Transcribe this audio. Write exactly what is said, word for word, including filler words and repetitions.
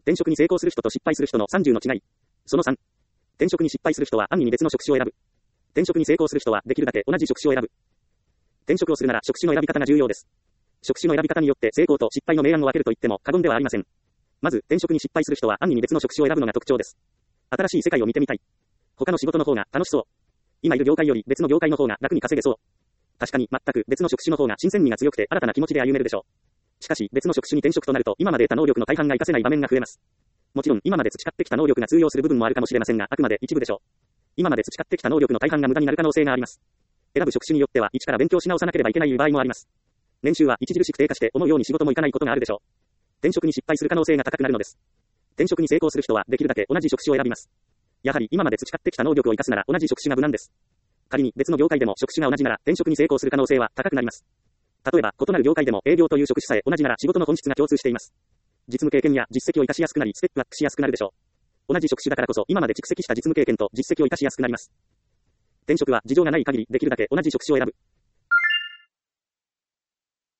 転職に成功する人と失敗する人のさんじゅうの違い。そのさん。転職に失敗する人は暗にに別の職種を選ぶ。転職に成功する人はできるだけ同じ職種を選ぶ。転職をするなら職種の選び方が重要です。職種の選び方によって成功と失敗の明暗を分けると言っても過言ではありません。まず、転職に失敗する人は暗にに別の職種を選ぶのが特徴です。新しい世界を見てみたい。他の仕事の方が楽しそう。今いる業界より別の業界の方が楽に稼げそう。確かに全く別の職種の方が新鮮味が強くて新たな気持ちで歩めるでしょう。しかし別の職種に転職となると今まで得た能力の大半が活かせない場面が増えます。もちろん今まで培ってきた能力が通用する部分もあるかもしれませんがあくまで一部でしょう。今まで培ってきた能力の大半が無駄になる可能性があります。選ぶ職種によっては一から勉強し直さなければいけない場合もあります。年収は著しく低下して思うように仕事もいかないことがあるでしょう。転職に失敗する可能性が高くなるのです。転職に成功する人はできるだけ同じ職種を選びます。やはり今まで培ってきた能力を生かすなら同じ職種が無難です。仮に別の業界でも職種が同じなら転職に成功する可能性は高くなります。例えば異なる業界でも営業という職種さえ同じなら仕事の本質が共通しています。実務経験や実績を生かしやすくなりステップアップしやすくなるでしょう。同じ職種だからこそ今まで蓄積した実務経験と実績を生かしやすくなります。転職は事情がない限りできるだけ同じ職種を選ぶ。